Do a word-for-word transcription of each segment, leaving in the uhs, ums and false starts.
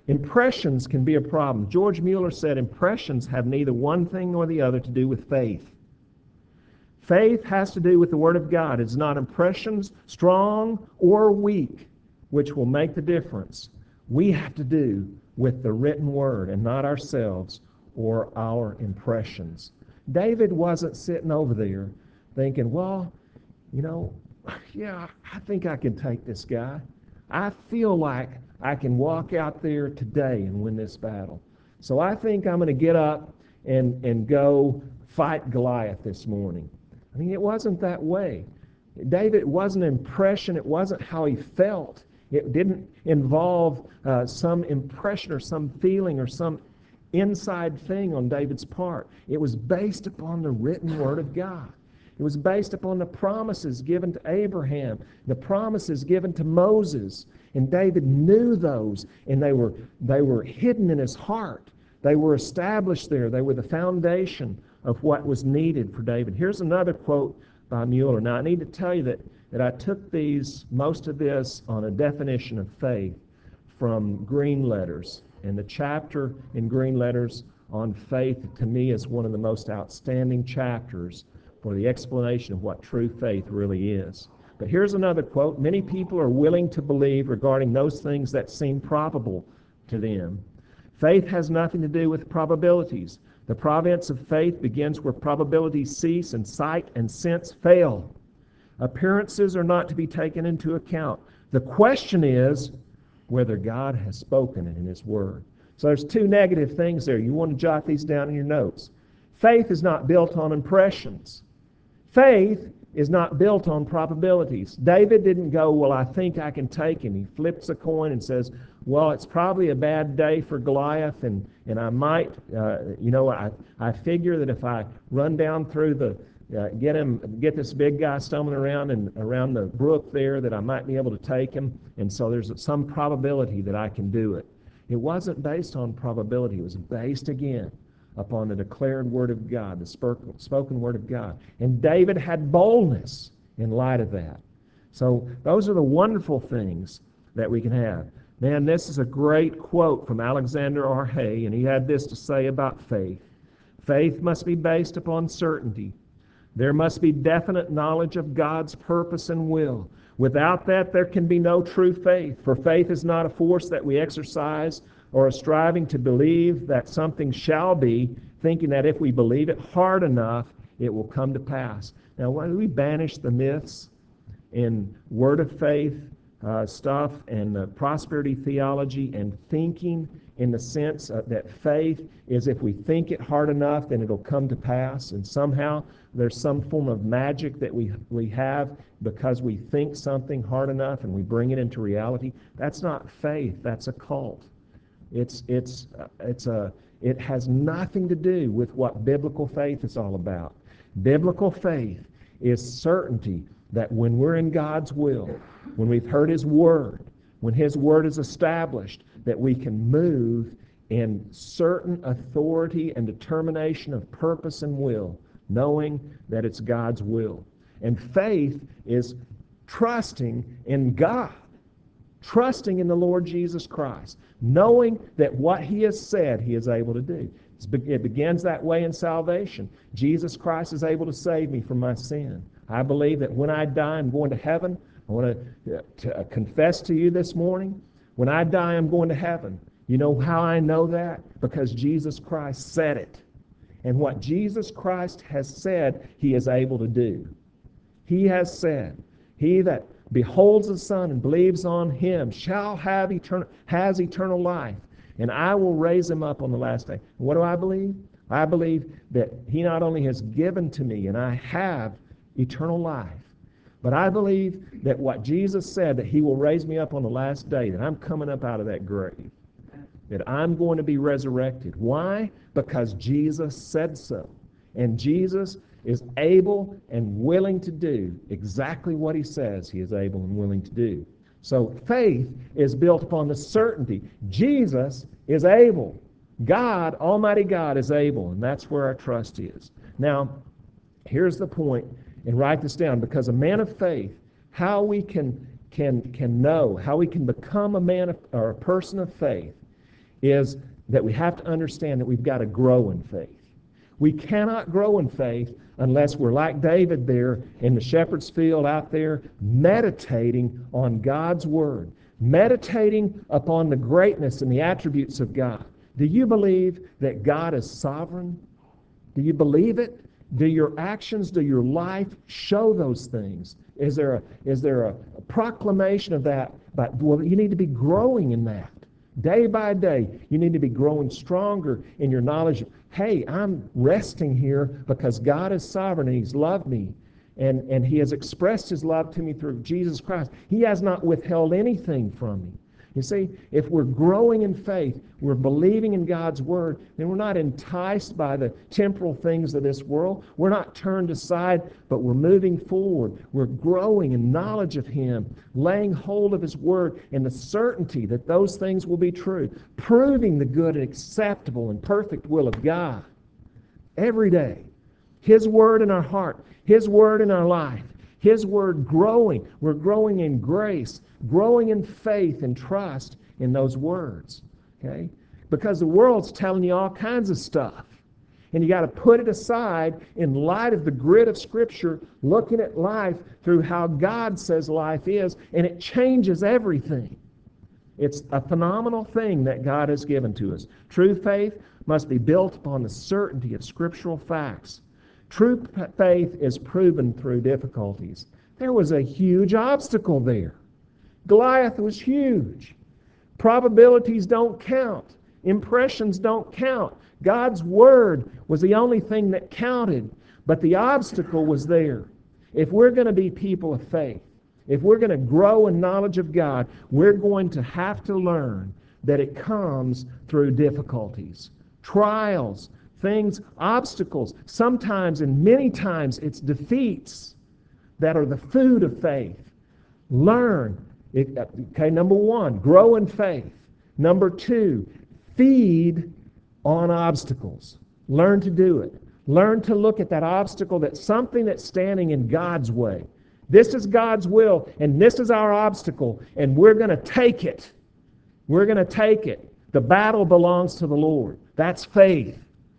Impressions can be a problem. George Mueller said impressions have neither one thing nor the other to do with faith. Faith has to do with the Word of God. It's not impressions, strong or weak, which will make the difference. We have to do with the written Word and not ourselves or our impressions. David wasn't sitting over there thinking, well, you know, yeah, I think I can take this guy. I feel like I can walk out there today and win this battle. So I think I'm going to get up and, and go fight Goliath this morning. I mean, it wasn't that way. David, it wasn't an impression. It wasn't how he felt. It didn't involve uh, some impression or some feeling or some inside thing on David's part. It was based upon the written Word of God. It was based upon the promises given to Abraham, the promises given to Moses. And David knew those, and they were, they were hidden in his heart. They were established there. They were the foundation of what was needed for David. Here's another quote by Mueller. Now, I need to tell you that, that I took these, most of this, on a definition of faith from Green Letters. And the chapter in Green Letters on faith, to me, is one of the most outstanding chapters for the explanation of what true faith really is. But here's another quote. Many people are willing to believe regarding those things that seem probable to them. Faith has nothing to do with probabilities. The province of faith begins where probabilities cease and sight and sense fail. Appearances are not to be taken into account. The question is whether God has spoken it in His Word. So there's two negative things there. You want to jot these down in your notes. Faith is not built on impressions. Faith is not built on probabilities. David didn't go, well, I think I can take him. He flips a coin and says, well, it's probably a bad day for Goliath, and, and I might, uh, you know, I, I figure that if I run down through the, uh, get him, get this big guy stumbling around and around the brook there, that I might be able to take him, and so there's some probability that I can do it. It wasn't based on probability. It was based, again, upon the declared Word of God, the spoken Word of God. And David had boldness in light of that. So those are the wonderful things that we can have. Man, this is a great quote from Alexander R. Hay, and he had this to say about faith. Faith must be based upon certainty. There must be definite knowledge of God's purpose and will. Without that, there can be no true faith, for faith is not a force that we exercise or a striving to believe that something shall be, thinking that if we believe it hard enough, it will come to pass. Now, why do we banish the myths in word of faith uh, stuff and uh, prosperity theology and thinking in the sense uh, that faith is if we think it hard enough, then it'll come to pass, and somehow there's some form of magic that we we have because we think something hard enough and we bring it into reality. That's not faith. That's a cult. It's it's uh, it's a it has nothing to do with what biblical faith is all about. Biblical faith is certainty that when we're in God's will, when we've heard His Word, when His Word is established, that we can move in certain authority and determination of purpose and will, knowing that it's God's will. And faith is trusting in God, trusting in the Lord Jesus Christ, knowing that what He has said He is able to do. It begins that way in salvation. Jesus Christ is able to save me from my sin. I believe that when I die, I'm going to heaven. I want to, to confess to you this morning, when I die, I'm going to heaven. You know how I know that? Because Jesus Christ said it. And what Jesus Christ has said, He is able to do. He has said, he that beholds the Son and believes on Him shall have eternal, has eternal life, and I will raise him up on the last day. What do I believe? I believe that He not only has given to me, and I have eternal life, but I believe that what Jesus said, that He will raise me up on the last day, that I'm coming up out of that grave, that I'm going to be resurrected. Why? Because Jesus said so. And Jesus is able and willing to do exactly what He says He is able and willing to do. So faith is built upon the certainty. Jesus is able. God, Almighty God, is able, and that's where our trust is. Now, here's the point, and write this down, because a man of faith, how we can can can know, how we can become a man of, or a person of faith, is that we have to understand that we've got to grow in faith. We cannot grow in faith unless we're like David there in the shepherd's field out there meditating on God's Word, meditating upon the greatness and the attributes of God. Do you believe that God is sovereign? Do you believe it? Do your actions, do your life show those things? Is there a, is there a, a proclamation of that? But well, you need to be growing in that. Day by day, you need to be growing stronger in your knowledge of, hey, I'm resting here because God is sovereign and He's loved me. And, and He has expressed His love to me through Jesus Christ. He has not withheld anything from me. You see, if we're growing in faith, we're believing in God's Word, then we're not enticed by the temporal things of this world. We're not turned aside, but we're moving forward. We're growing in knowledge of Him, laying hold of His Word and the certainty that those things will be true, proving the good and acceptable and perfect will of God every day. His Word in our heart, His Word in our life. His Word growing. We're growing in grace, growing in faith and trust in those words. Okay? Because the world's telling you all kinds of stuff. And you got to put it aside in light of the grid of Scripture, looking at life through how God says life is, and it changes everything. It's a phenomenal thing that God has given to us. True faith must be built upon the certainty of scriptural facts. True faith is proven through difficulties. There was a huge obstacle there. Goliath was huge. Probabilities don't count. Impressions don't count. God's Word was the only thing that counted, but the obstacle was there. If we're going to be people of faith, if we're going to grow in knowledge of God, we're going to have to learn that it comes through difficulties, trials, things, obstacles. Sometimes and many times it's defeats that are the food of faith. Learn. It, okay, number one, grow in faith. Number two, feed on obstacles. Learn to do it. Learn to look at that obstacle, that's something that's standing in God's way. This is God's will, and this is our obstacle, and we're going to take it. We're going to take it. The battle belongs to the Lord. That's faith.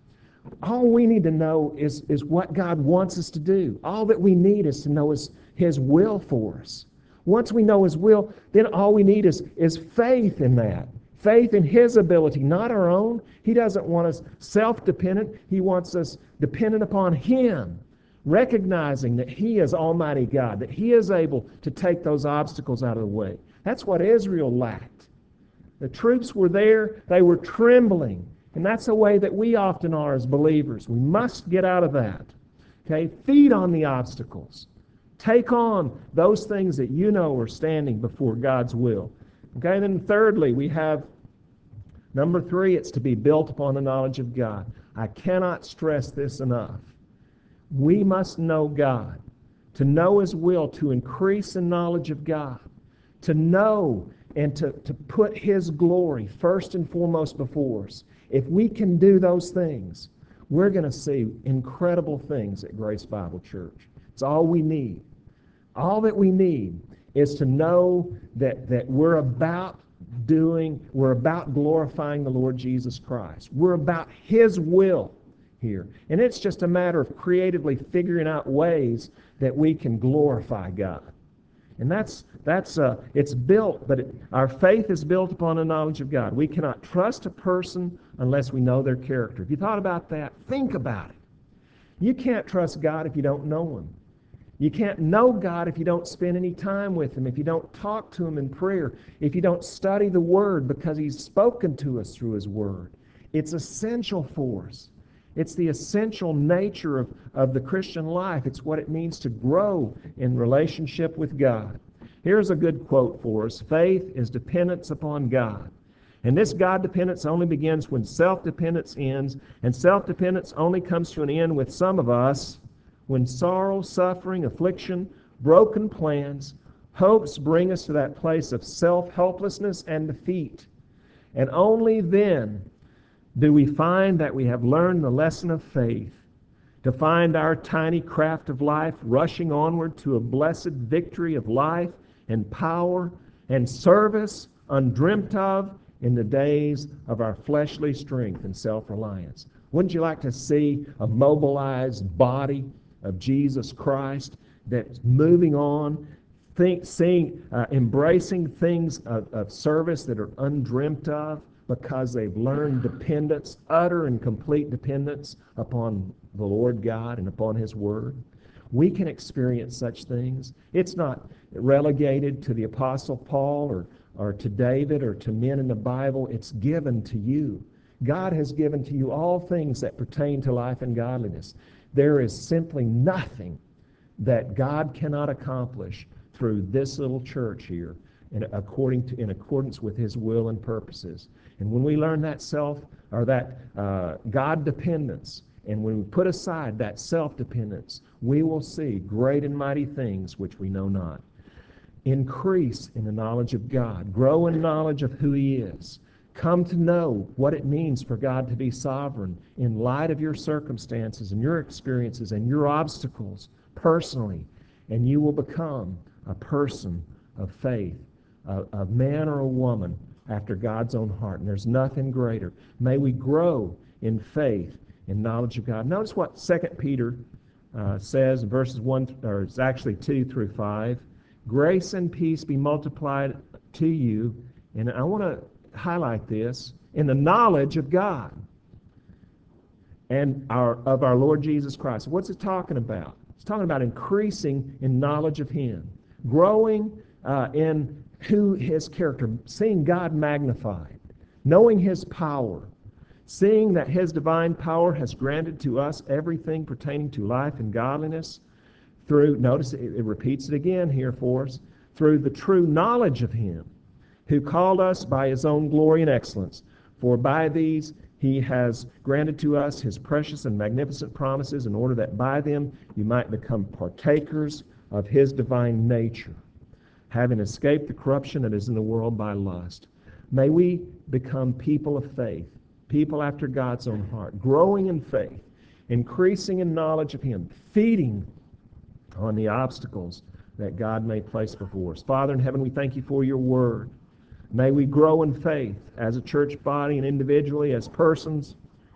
All we need to know is, is what God wants us to do. All that we need is to know His, His will for us. Once we know His will, then all we need is, is faith in that. Faith in His ability, not our own. He doesn't want us self-dependent. He wants us dependent upon Him, recognizing that He is Almighty God, that He is able to take those obstacles out of the way. That's what Israel lacked. The troops were there. They were trembling. And that's the way that we often are as believers. We must get out of that. Okay? Feed on the obstacles. Take on those things that you know are standing before God's will. Okay, and then thirdly, we have number three, it's to be built upon the knowledge of God. I cannot stress this enough. We must know God. To know His will, to increase in knowledge of God. To know and to, to put His glory first and foremost before us. If we can do those things, we're going to see incredible things at Grace Bible Church. It's all we need. All that we need is to know that, that we're about doing, we're about glorifying the Lord Jesus Christ. We're about His will here. And it's just a matter of creatively figuring out ways that we can glorify God. And that's, that's uh, it's built, but it, our faith is built upon a knowledge of God. We cannot trust a person unless we know their character. If you thought about that, think about it. You can't trust God if you don't know Him. You can't know God if you don't spend any time with Him, if you don't talk to Him in prayer, if you don't study the Word because He's spoken to us through His Word. It's essential for us. It's the essential nature of, of the Christian life. It's what it means to grow in relationship with God. Here's a good quote for us. Faith is dependence upon God. And this God dependence only begins when self-dependence ends, and self-dependence only comes to an end with some of us when sorrow, suffering, affliction, broken plans, hopes bring us to that place of self-helplessness and defeat. And only then do we find that we have learned the lesson of faith, to find our tiny craft of life rushing onward to a blessed victory of life and power and service undreamt of in the days of our fleshly strength and self-reliance. Wouldn't you like to see a mobilized body of Jesus Christ that's moving on, think, seeing, uh, embracing things of, of service that are undreamt of because they've learned dependence, utter and complete dependence upon the Lord God and upon His Word? We can experience such things. It's not relegated to the Apostle Paul or, or to David or to men in the Bible. It's given to you. God has given to you all things that pertain to life and godliness. There is simply nothing that God cannot accomplish through this little church here in, according to, in accordance with His will and purposes. And when we learn that self, or that uh, God dependence, and when we put aside that self-dependence, we will see great and mighty things which we know not. Increase in the knowledge of God. Grow in knowledge of who He is. Come to know what it means for God to be sovereign in light of your circumstances and your experiences and your obstacles personally. And you will become a person of faith, a, a man or a woman after God's own heart. And there's nothing greater. May we grow in faith and knowledge of God. Notice what Second Peter uh, says in verses one, or it's actually two through five. Grace and peace be multiplied to you. And I want to highlight this, in the knowledge of God and our of our Lord Jesus Christ. What's it talking about? It's talking about increasing in knowledge of Him, growing uh, in who His character, seeing God magnified, knowing His power, seeing that His divine power has granted to us everything pertaining to life and godliness through, notice it, it repeats it again here for us, through the true knowledge of Him who called us by His own glory and excellence. For by these He has granted to us His precious and magnificent promises, in order that by them you might become partakers of His divine nature, having escaped the corruption that is in the world by lust. May we become people of faith, people after God's own heart, growing in faith, increasing in knowledge of Him, feeding on the obstacles that God may place before us. Father in heaven, we thank You for Your Word. May we grow in faith as a church body and individually as persons.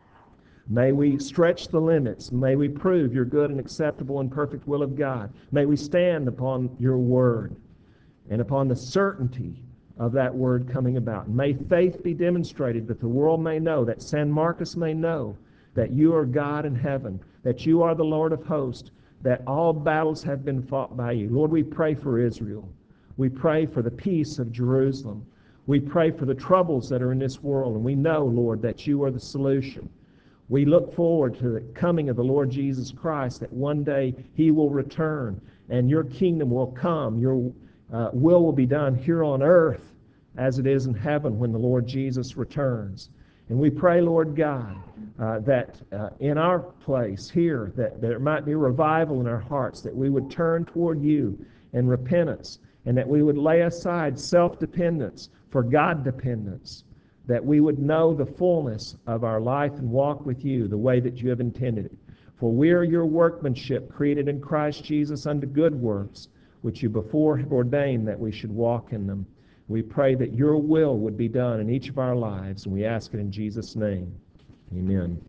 May we stretch the limits. May we prove Your good and acceptable and perfect will of God. May we stand upon Your Word and upon the certainty of that Word coming about. May faith be demonstrated, that the world may know, that San Marcos may know that You are God in heaven, that You are the Lord of hosts, that all battles have been fought by You. Lord, we pray for Israel. We pray for the peace of Jerusalem. We pray for the troubles that are in this world, and we know, Lord, that You are the solution. We look forward to the coming of the Lord Jesus Christ, that one day He will return, and Your kingdom will come. Your uh, will will be done here on earth as it is in heaven when the Lord Jesus returns. And we pray, Lord God, uh, that uh, in our place here, that there might be revival in our hearts, that we would turn toward You in repentance, and that we would lay aside self-dependence for God-dependence, that we would know the fullness of our life and walk with You the way that You have intended it. For we are Your workmanship, created in Christ Jesus unto good works, which You before have ordained that we should walk in them. We pray that Your will would be done in each of our lives, and we ask it in Jesus' name. Amen.